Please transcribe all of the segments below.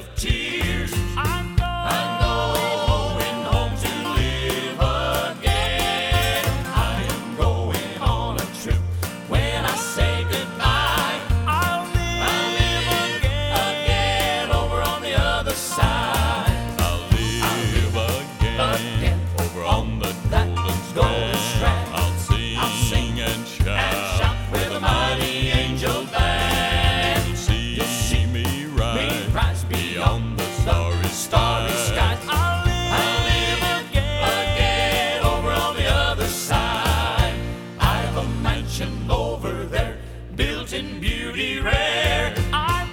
of tears. I'm going home to live again. I am going on a trip. When I say goodbye, I'll live again over on the other side. I'll live again over on the golden strand. I'll sing and shout with a mighty angel band. You'll see me rise beyond the starry skies. I'll live again over on the other side. I have a mansion over there, built in beauty rare. I'm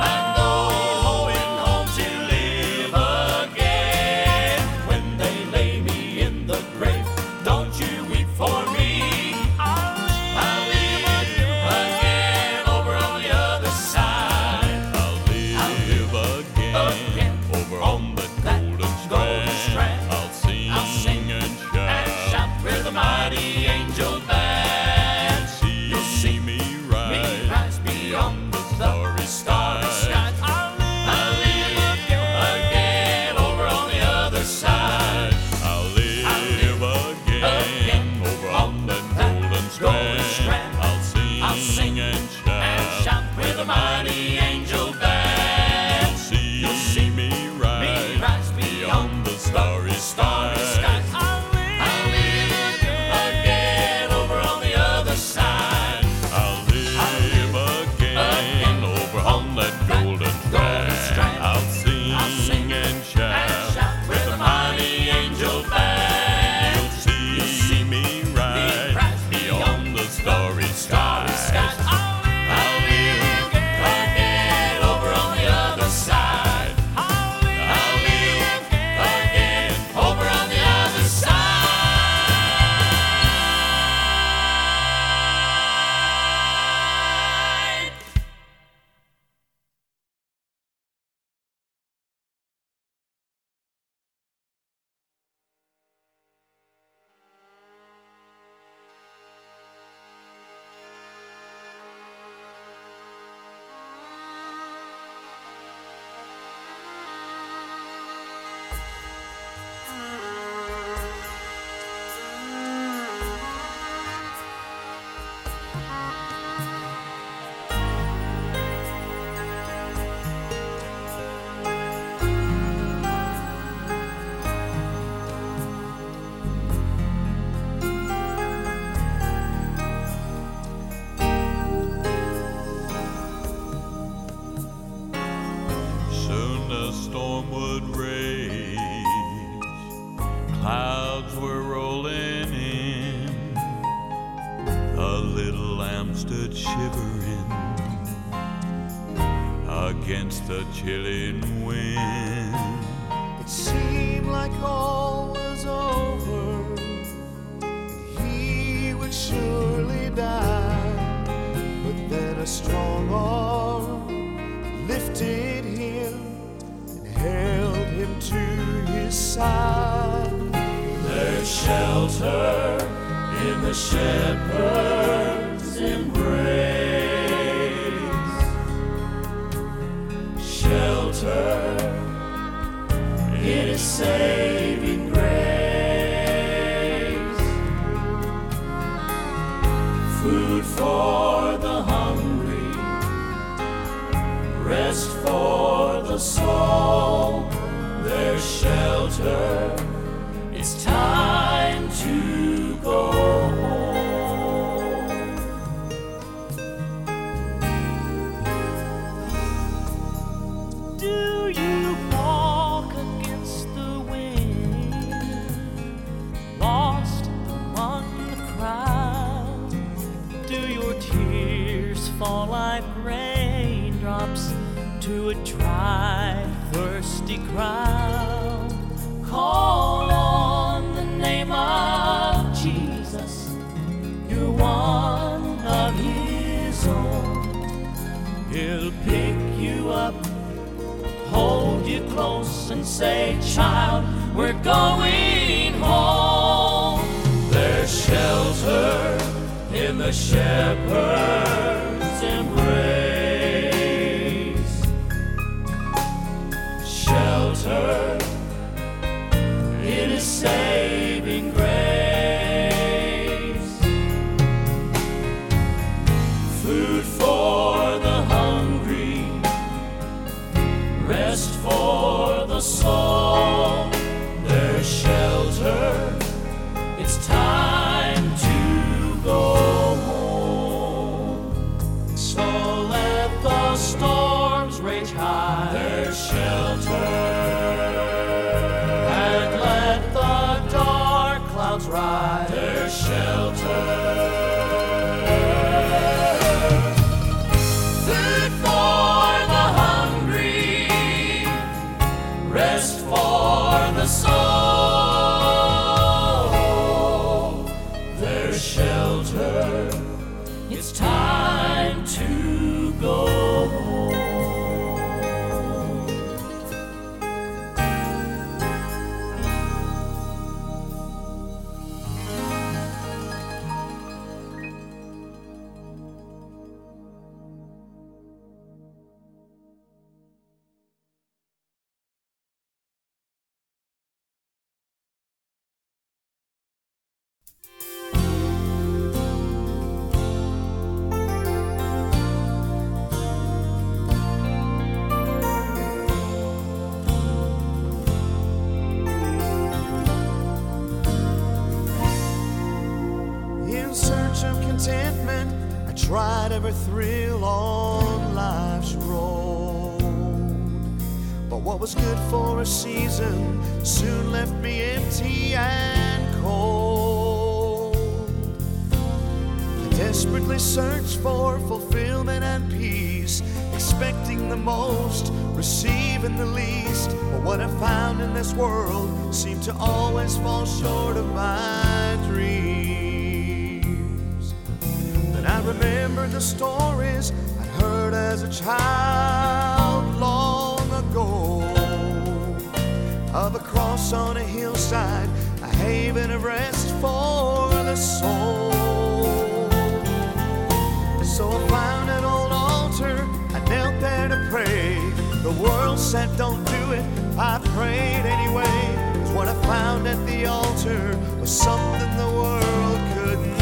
going home to live again. When they lay me in the grave, don't you weep for me. I'll live again over on the other side. I'll live again over on the golden strand. I'll sing and shout with a mighty angel band. You'll see me rise beyond the starry skies. I'll live again over on the other side. I'll live again over on the golden strand. I'll sing and shout with a mighty angel band. You'll see me rise beyond the starry skies. I'll live again over on the other side. I'll live again over on that golden strand. I'll sing and shout with a mighty angel band. You'll see me rise beyond the starry skies. I'll live again over on the other side. I'll live again over on the other side. Soon the storm would rage, clouds were rolling in. A little lamb stood shivering against the chilling wind. It seemed like all was over, and he would surely die. But then a strong arm lifted him and held him to his side. There's shelter in the shepherd's embrace. Shelter in his saving grace. Food for the hungry, rest for the soul. There's shelter. It's time to go home. Do you walk against the wind, lost among the crowd? Do your tears fall like raindrops to a dry, thirsty crowd? Call on the name of Jesus. You're one of His own. He'll pick you up, hold you close and say, child, we're going home. There's shelter in the shepherd's embrace. shelter in His saving grace. Food for the hungry, rest for the soul. There's shelter, it's time to go home. So let the storms rage high. There's shelter. And let the dark clouds rise. There's shelter. Food for the hungry, rest for the soul. There's shelter, it's time to go home. In search of contentment, I tried every thrill on life's road. But what was good for a season soon left me empty and cold. I desperately searched for fulfillment and peace, expecting the most, receiving the least. But what I found in this world seemed to always fall short of my dreams. Then I remembered the stories I'd heard as a child long ago, of a cross on a hillside, a haven of rest for the soul. So I found an old altar, I knelt there to pray. The world said don't do it, I prayed anyway. 'Cause what I found at the altar was something the world couldn't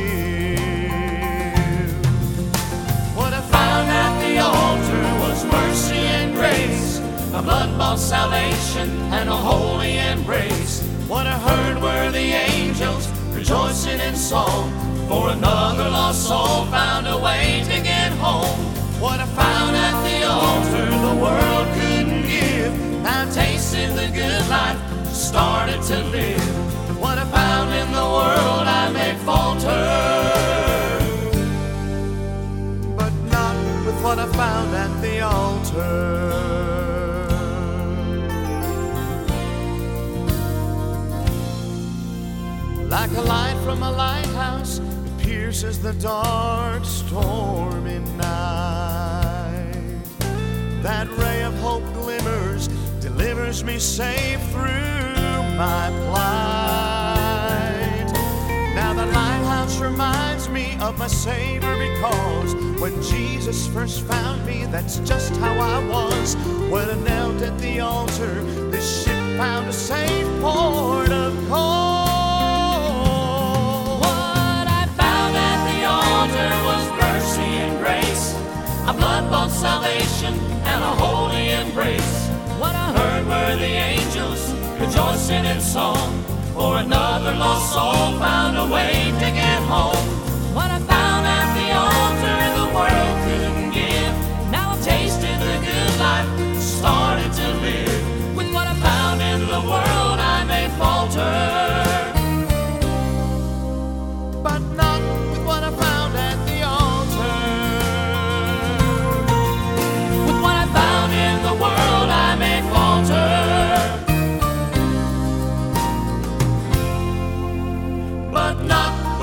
give. What I found at the altar was mercy and grace, a blood-bought salvation and a holy embrace. What I heard were the angels rejoicing in song, for another lost soul found a way to get home. What I found at the altar the world couldn't give, now tasted the good life, started to live. What I found in the world I may falter, but not with what I found at the altar. Like a light from a lighthouse, it pierces the dark, stormy night. That ray of hope glimmers, delivers me safe through my plight. Now the lighthouse reminds me of my Savior, because when Jesus first found me, that's just how I was. When I knelt at the altar, this ship found a safe port of call. was mercy and grace, a blood-bought salvation and a holy embrace. What I heard were the angels rejoicing in song, for another lost soul found a way to get home. What I found at the altar the world couldn't give, now I've tasted the good life, started to live. With what I found in the world I may falter, but not with what I found at the altar. with what I found in the world I may falter, but not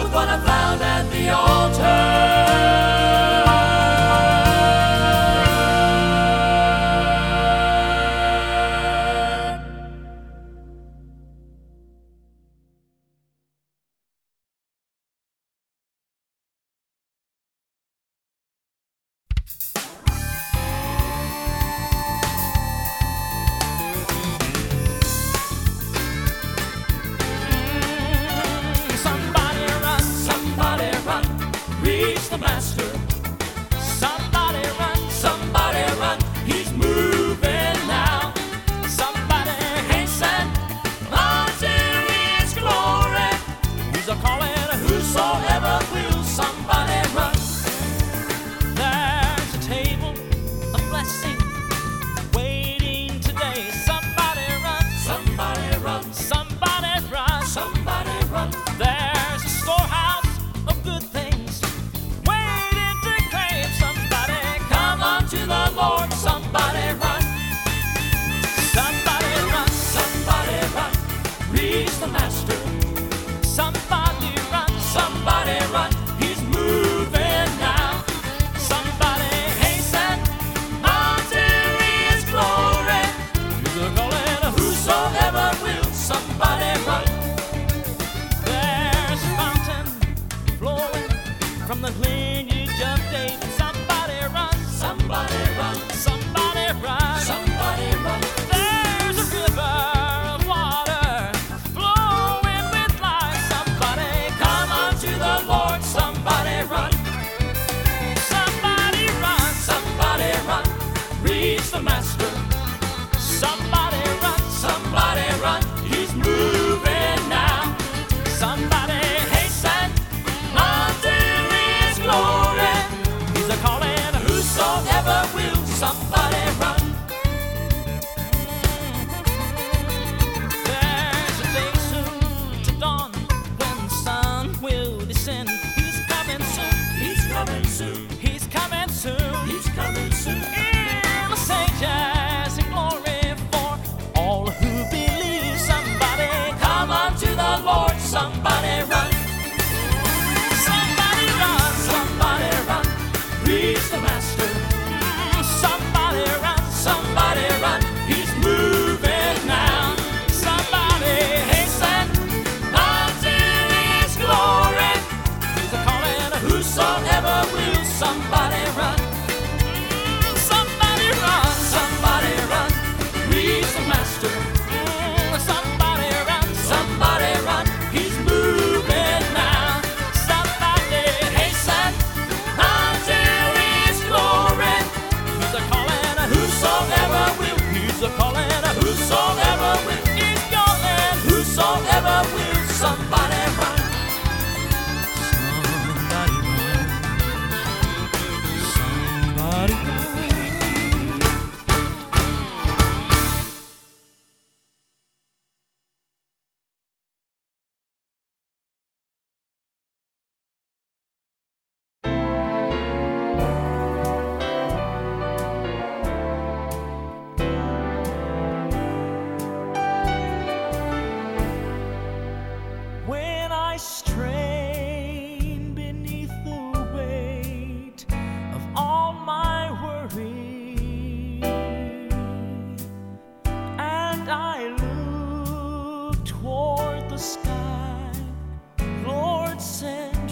night I look toward the sky, Lord, send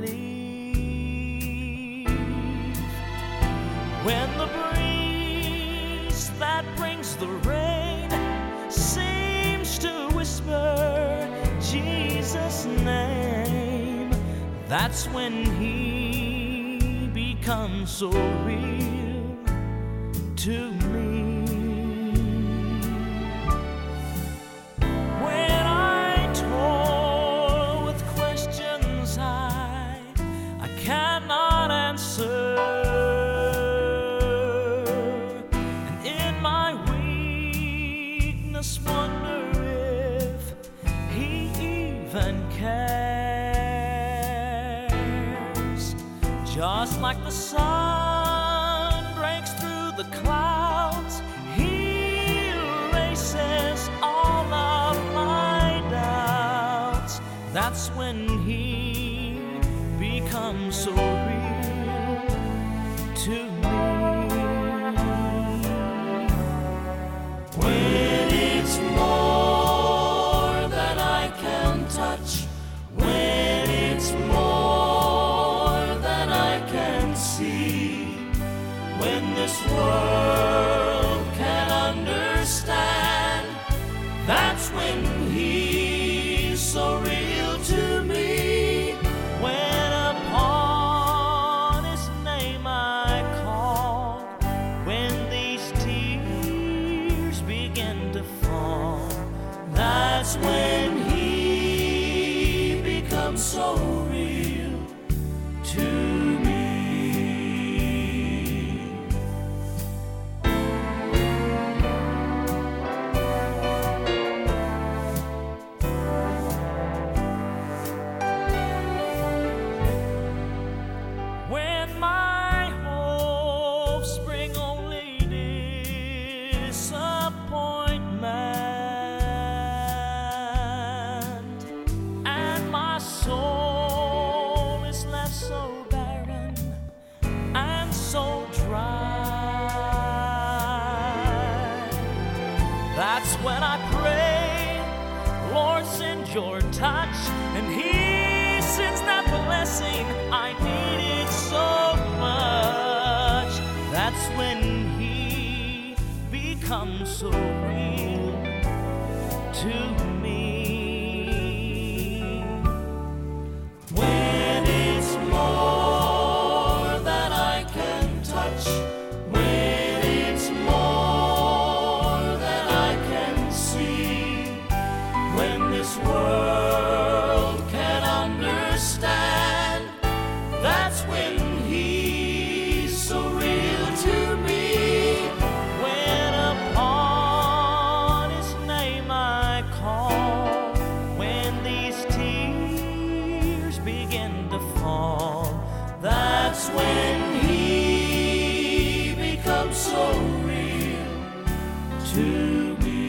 relief. When the breeze that brings the rain seems to whisper Jesus' name, that's when he becomes so real to me. When I toil with questions I cannot answer, and in my weakness wonder if he even cares. Just like the sun breaks through the clouds, he erases all of my doubts. That's when he becomes so real to me. When it's more than I can touch, when it's more than I can see, when this world can understand, that's when he's so real to me. When upon his name I call, when these tears begin to fall, That's when he becomes so real to me. when my hopes bring only disappointment, and my soul is left so barren and so dry. That's when I pray, Lord, send your touch, and he sends that blessing I needed so much. That's when he becomes so real to me. When it's more than I can touch, when it's more than I can see, when this world can understand, that's when he's so real to me. When upon his name I call, when these tears begin to fall, That's when he becomes so real to me.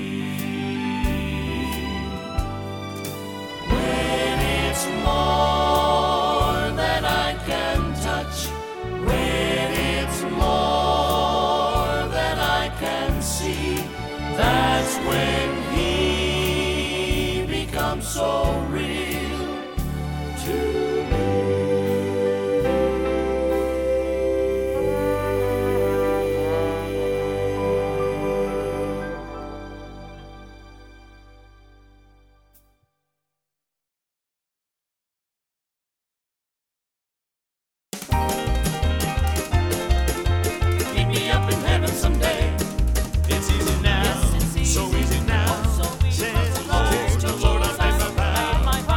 When it's more than I can touch, when it's more than I can see, that's when he becomes so real to me. Meet me up in heaven someday. It's easy now, so easy now. Says the Lord, I made my vow.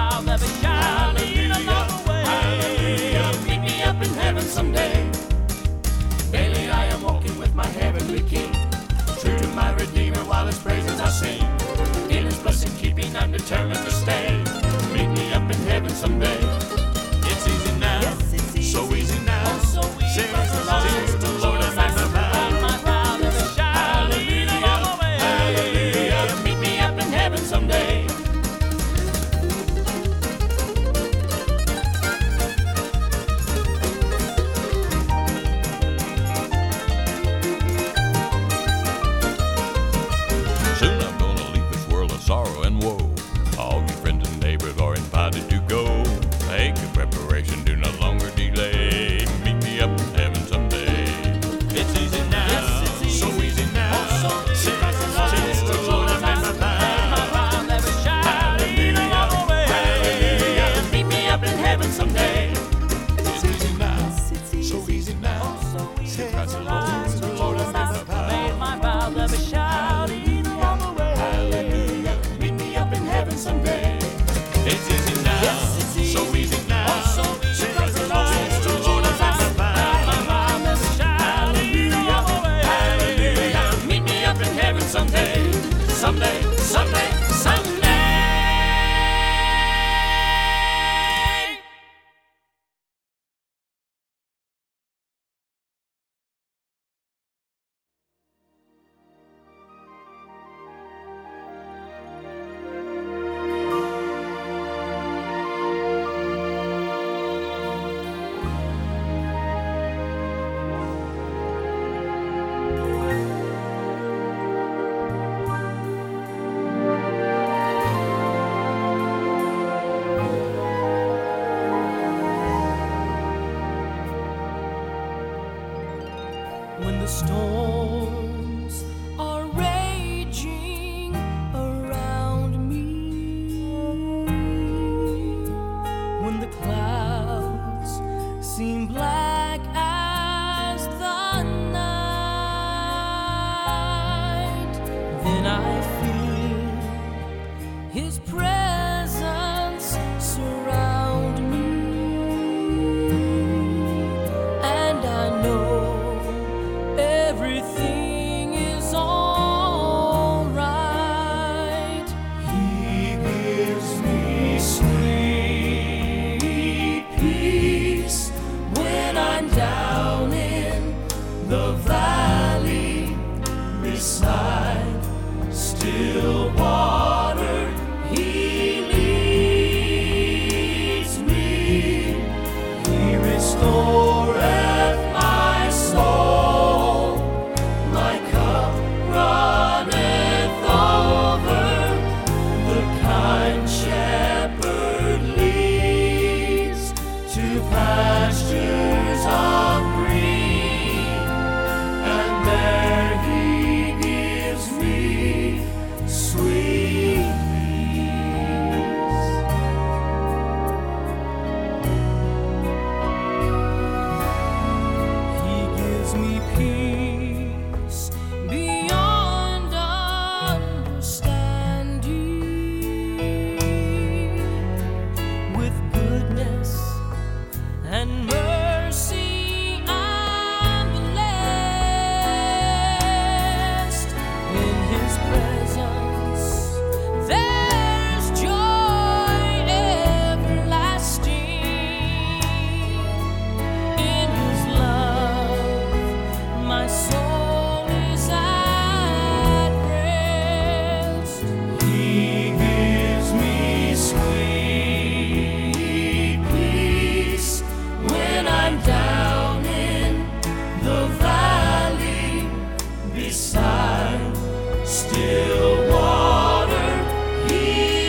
someday, someday, someday, someday. When the storms are raging around me, when the clouds seem black as the night, then I feel His presence surround me, and I know everything is all right. He gives me sweet peace When I'm down in the valley beside still water. He leads me. He restoreth my soul. My cup runneth over. The kind shepherd leads to pastures of green, and there He gives me sweet peace. He gives me peace beyond understanding. With goodness and mercy I'm blessed. In His presence there's joy everlasting. In His love my soul is at rest. He gives me sweet peace when I'm down in the valley beside still water. He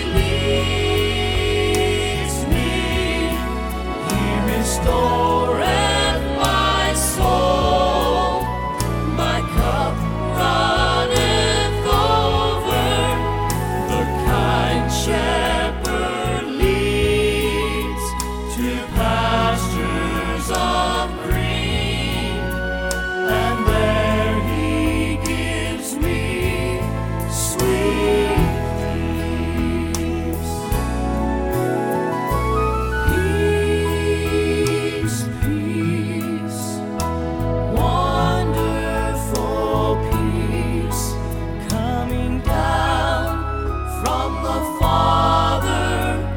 leads me. He restoreth my soul. My cup runneth over. The kind shepherd leads to pastures of green, and there He gives me sweet peace. Peace, peace, wonderful peace, coming down from the Father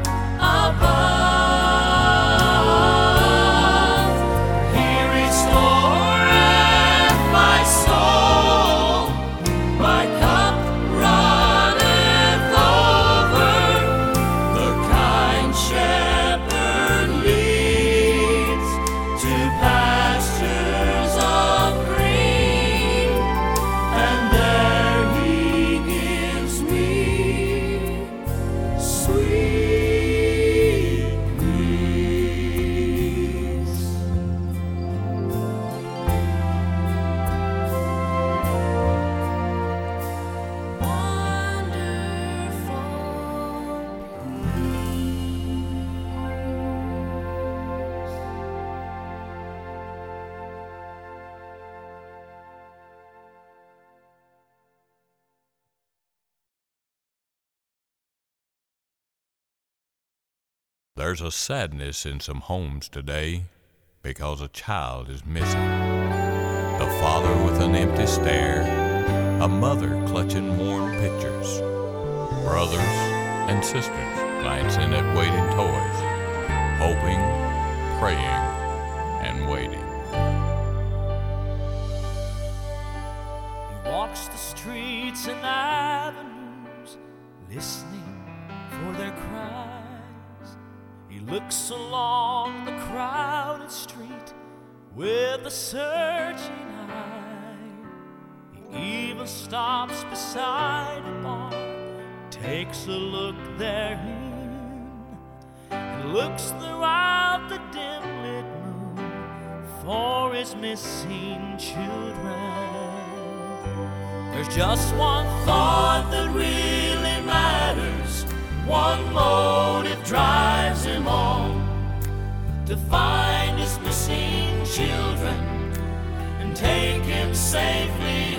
above. He restoreth my soul. My cup runneth over. The kind shepherd leads to pastures of green, and there He gives me sweet peace. There's a sadness in some homes today because a child is missing. The father with an empty stare, a mother clutching worn pictures, brothers and sisters glancing at waiting toys, hoping, praying, and waiting. He walks the streets and avenues, listening for their cries. He looks along the crowded street with a searching eye. He even stops beside a bar, takes a look therein, and looks throughout the dim-lit moon for his missing children. There's just one thought that really matters, one motive drives him on, to find his missing children and take him safely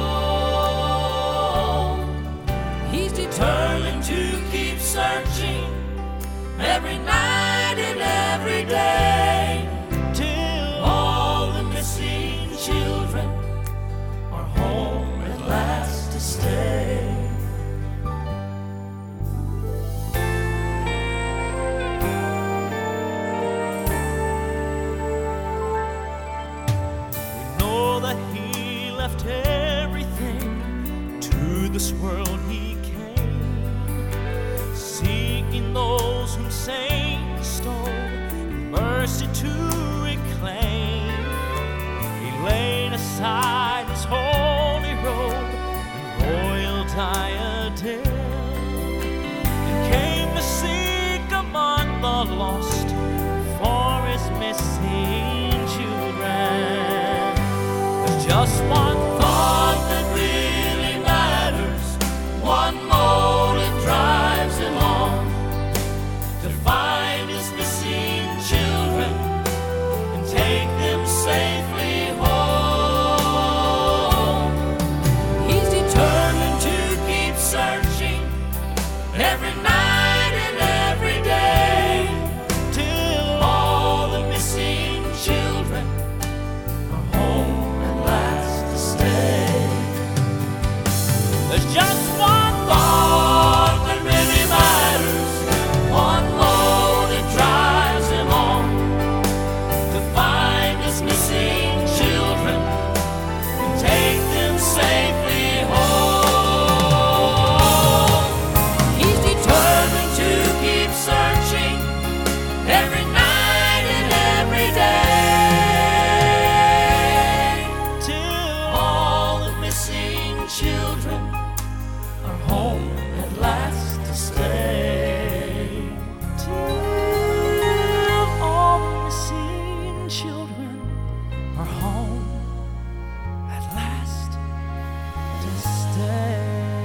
home. He's determined to keep searching every night and every day, till all the missing children are home at last to stay. Left everything, to this world he came, seeking those whom Satan stole, mercy to reclaim. He laid aside his holy robe and royal diadem, and came to seek among the lost for his missing children. Just one thought that really matters, one motive drives him on, to find his missing children and take them safely home. He's determined to keep searching every night and every day, till all the missing children are home. There's just one thought that really matters, one motive drives him on, to find his missing children and take them safely home. He's determined to keep searching every night and every day, till all the missing children are home at last to stay. Till all the missing children are home at last to stay.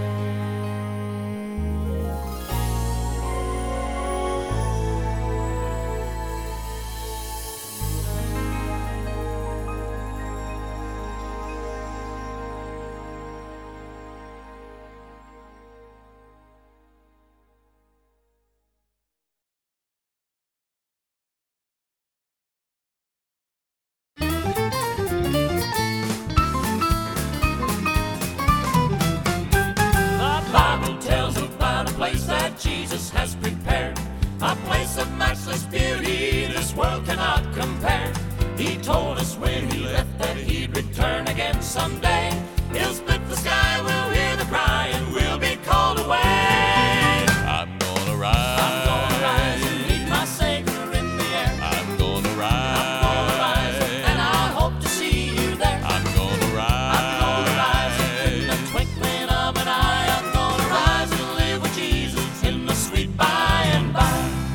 Jesus has prepared a place of matchless beauty this world cannot compare. He told us when he left that he'd return again someday. He'll split the sky, we'll hear the cry, and we'll be called away. I'm gonna rise and meet my Savior in the air. I'm gonna rise and I hope to see you there. I'm gonna rise in the twinkling of an eye. I'm gonna rise and live with Jesus in the sweet by and by.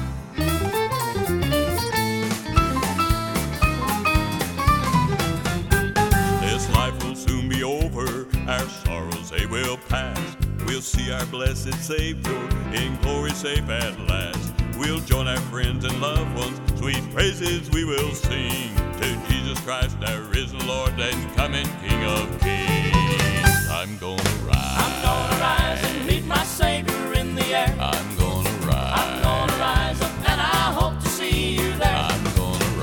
This life will soon be over, our sorrows they will pass. We'll see our blessed Savior in glory safe at last. We'll join our friends and loved ones, sweet praises we will sing to Jesus Christ, our risen Lord and coming King of Kings. I'm gonna rise and meet my Savior in the air. I'm gonna rise up and I hope to see you there. I'm gonna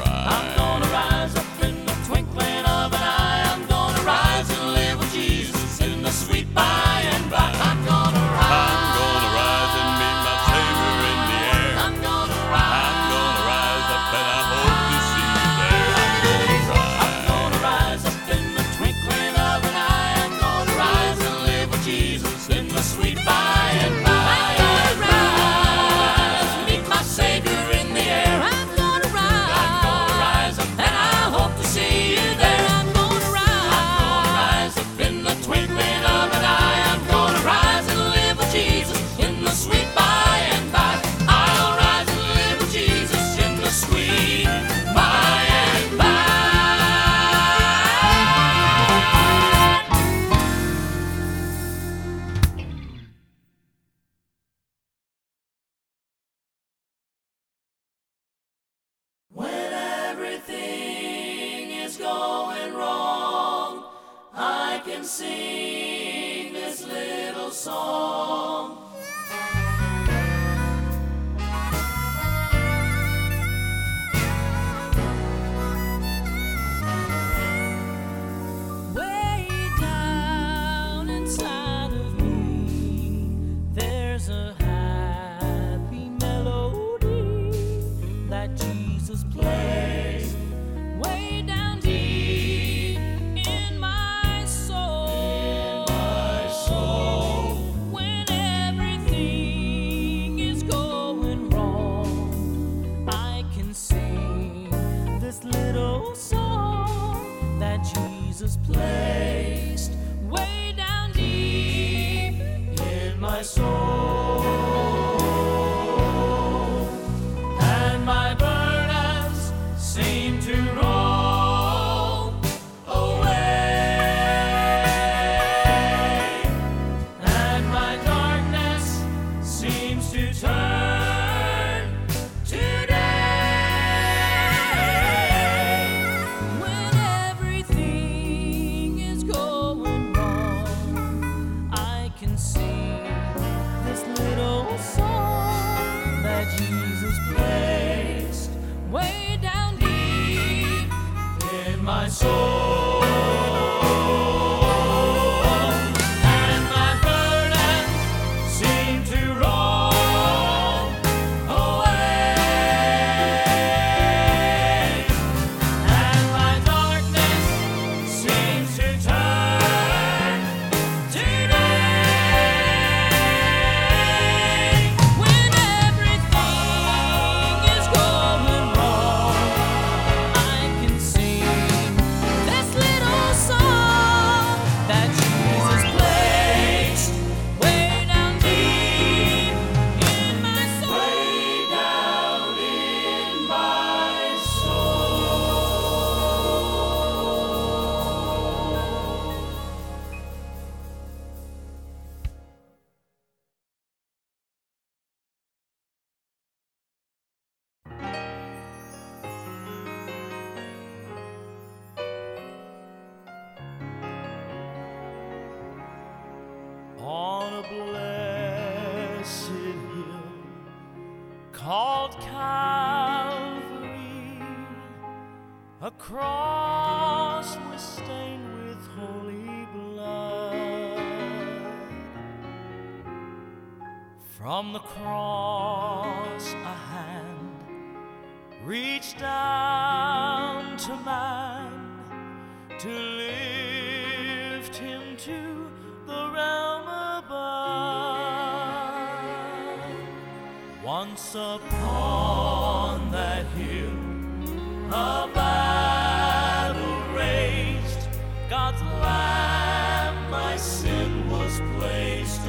rise up in the twinkling of an eye. I'm gonna rise and live with Jesus in the sweet sing this little song. Way down inside of me, there's a happy melody that Jesus plays. Way down deep in my soul, when everything is going wrong, I can sing this little song that Jesus placed way down deep in my soul. And my burdens seem to roll away, and my darkness seems to turn to day. When everything is going wrong, I can sing this little song that Jesus placed way down deep in my soul. And my burdens seem to roll away, and my darkness seems to turn to day. When everything is going wrong, I can sing this little song that Jesus placed way down deep in my soul. Way down in my On a blessed hill called Calvary, a cross was stained with holy blood. From the cross a hand reached down to man to lift him to the realm above. Once upon that hill, a battle raged. God's Lamb, my sin was placed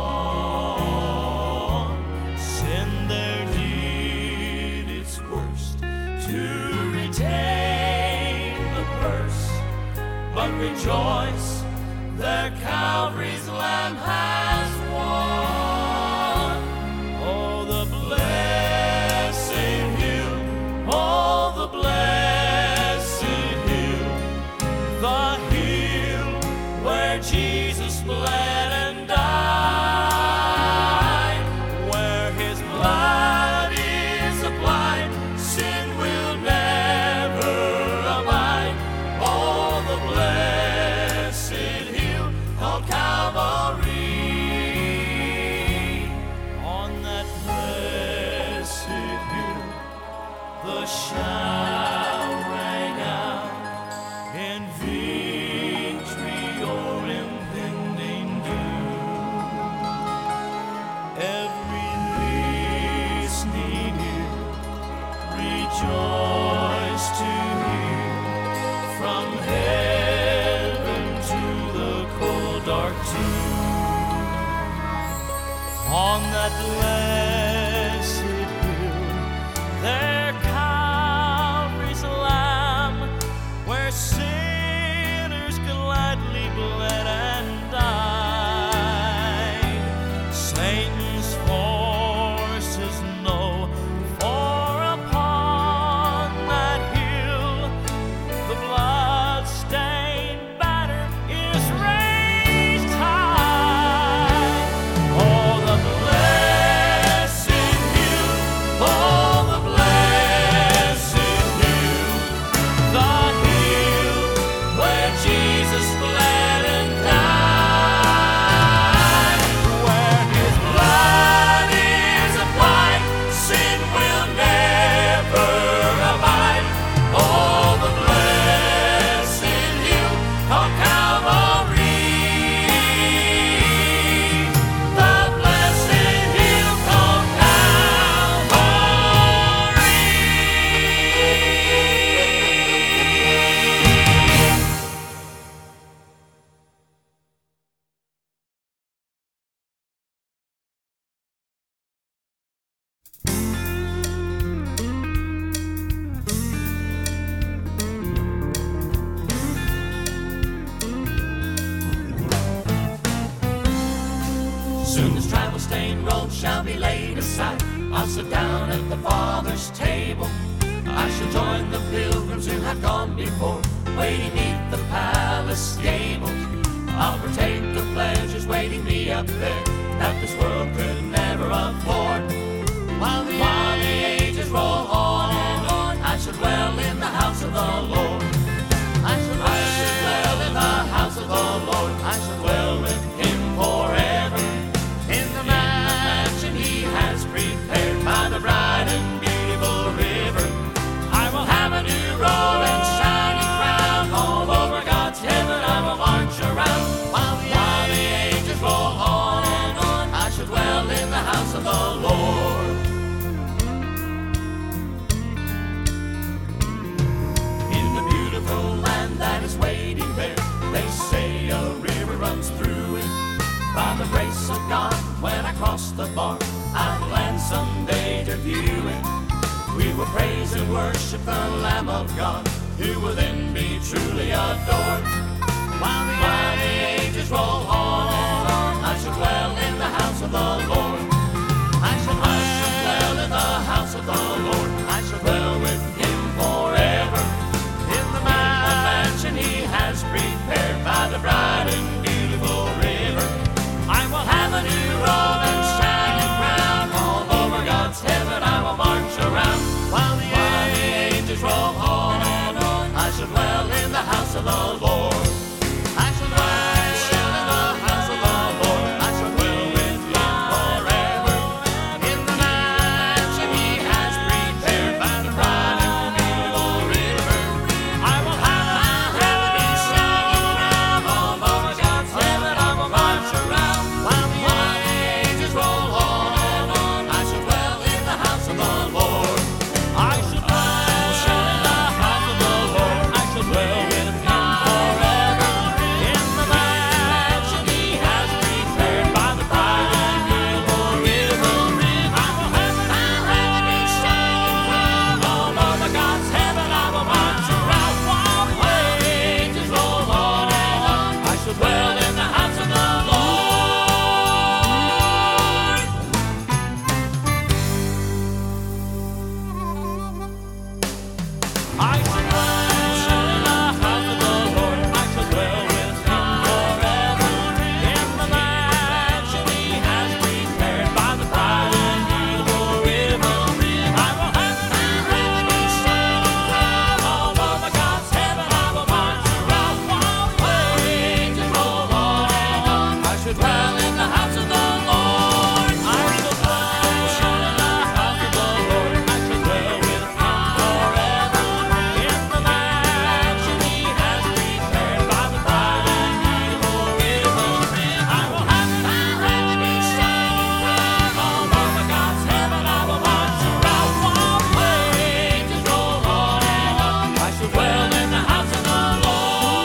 upon. Sin there did its worst to retain the purse, but rejoice, there Calvary's Lamb has won. Oh, the blessed hill, oh, the blessed hill, the hill where Jesus bled and died, where his blood is applied, sin will never abide. Oh, the blessed hill called Calvary. On that blessed hill, the shout rang out in victory or impending doom. Every listening ear rejoiced to hear from heaven to the cold dark tomb. On that blessed hill, there Calvary's Lamb, where sinners gladly bled and died. Satan's forces know, for upon that hill the blood-stained banner is raised. Soon this travel-stained road shall be laid aside. I'll sit down at the Father's table. I shall join the pilgrims who have gone before, waiting neath the palace gables. I'll partake the pleasures waiting me up there that this world could never afford. While the ages roll on and on, I shall dwell in the house of the Lord. I shall dwell in the house of the Lord. I shall dwell with Him forever in the mansion He has prepared by the bright and beautiful river. I will have a new robe and shining crown. All over God's heaven I will march around. While the ages roll on and on, I shall dwell in the house of the Lord. In the beautiful land that is waiting there, they say a river runs through it. By the grace of God, when I cross the bar, I will land someday to view it. We will praise and worship the Lamb of God, who will then be truly adored. While the ages roll on and on, I shall dwell in the house of the Lord. I shall dwell in the house of the Lord. I shall dwell with Him forever in the mansion He has prepared by the bright and beautiful river. I will have a new robe and shining crown. All over God's heaven I will march around. While the ages roll on and on, I shall dwell in the house of the Lord. I shall dwell in the house of the Lord. I shall dwell with Him forever in the mansion He has prepared by the bright and beautiful river. I will have a new shining crown. All over God's heaven I will march around. While the ages roll on and on, I shall dwell in the house of the Lord. I shall dwell in the house of the Lord. I shall dwell with Him forever in the mansion He has prepared by the bright and beautiful river. I will have a new shining crown. All over God's heaven I will march around. While the ages roll on and on, I shall dwell in the house of the Lord. I shall dwell in the house of the Lord. I shall dwell with Him forever in the mansion He has prepared by the bright and beautiful river. I will have a new shining crown. All over God's heaven I will march around. While the ages roll on and on, I shall dwell in the house of the Lord. I shall dwell in the house of the Lord. I shall dwell with Him forever in the mansion He has prepared by the bright and beautiful river. I will have a new shining crown. All over God's heaven I will march around. While the ages roll on and on, I shall dwell in the house of the Lord.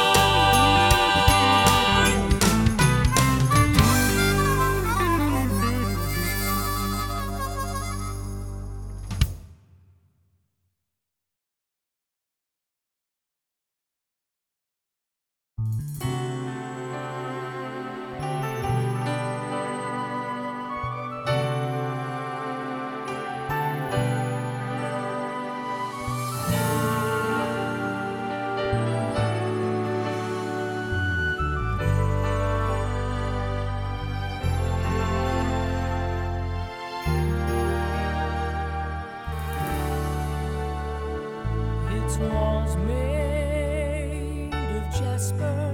It was made of jasper,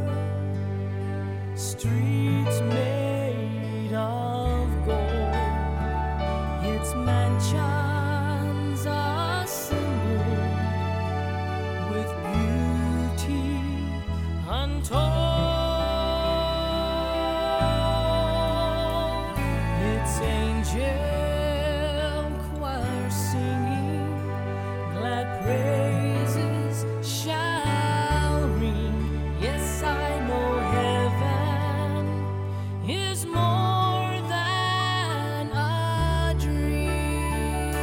streets made of gold. Its mansions assembled with beauty untold. Its angel choir singing glad praises shall ring. Yes, I know heaven is more than a dream.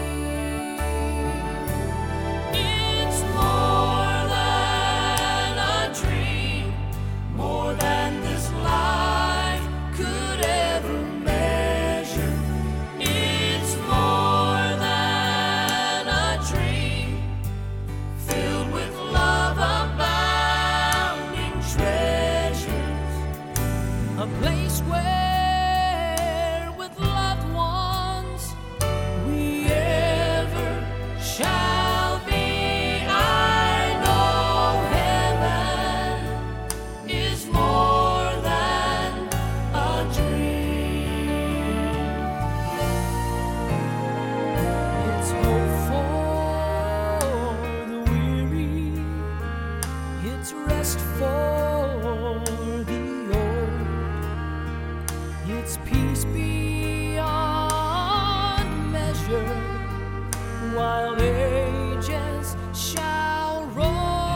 while ages shall roll.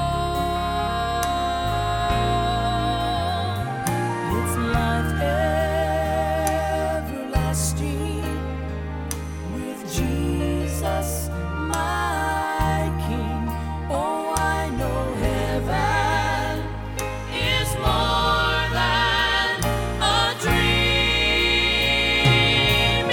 It's life everlasting with Jesus, my King. Oh, I know heaven is more than a dream.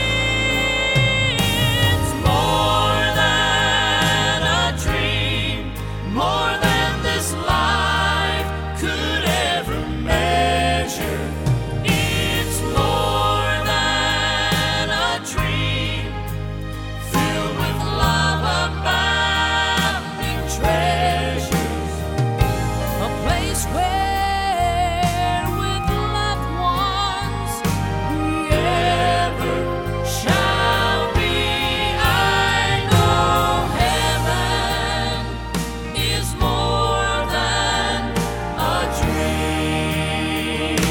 It's more than a dream, more than this life could ever measure. It's more than a dream, filled with love, abounding treasures, a place where with loved ones we ever shall be. I know heaven is more than a dream.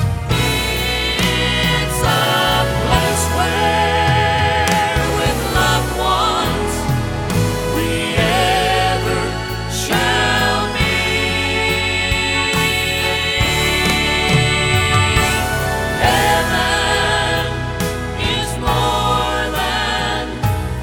It's a place where with loved ones we ever shall be. Heaven is more than a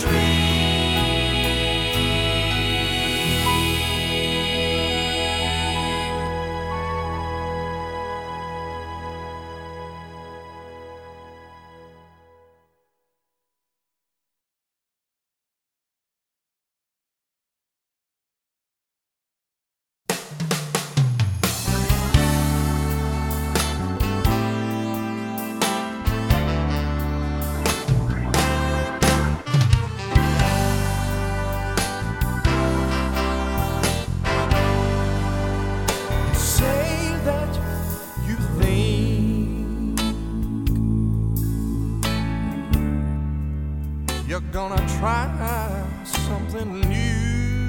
Say that you think you're gonna try something new,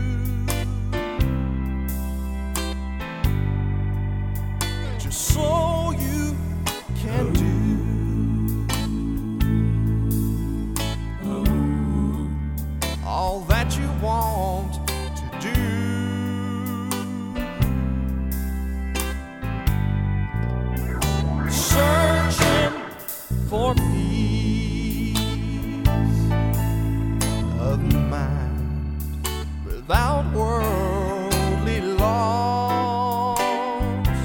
just so you can do all that you want to do. Searching for peace of mind without worldly loss.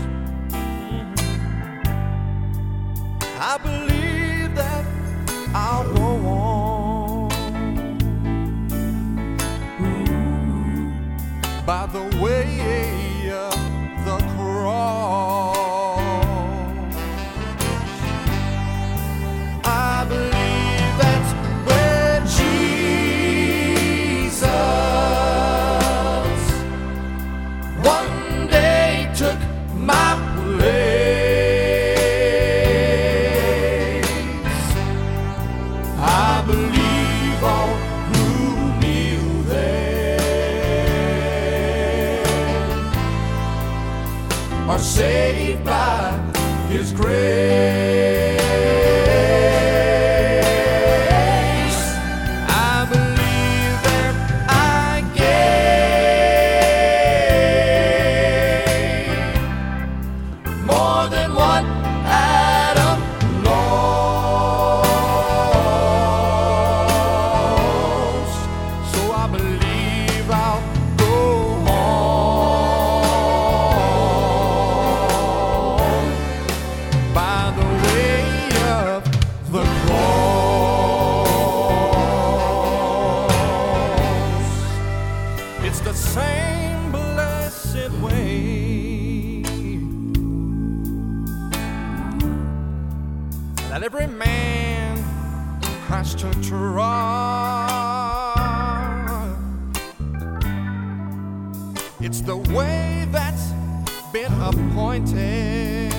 I believe that I'll go on by the way of the cross. I believe that's where Jesus one day took my place. I believe all who kneel there are saved by His grace. I believe that I gain more than what Adam lost. So I believe I'll go on by the way of the cross. It's the same blessed way that every man has to try. It's the way that's been appointed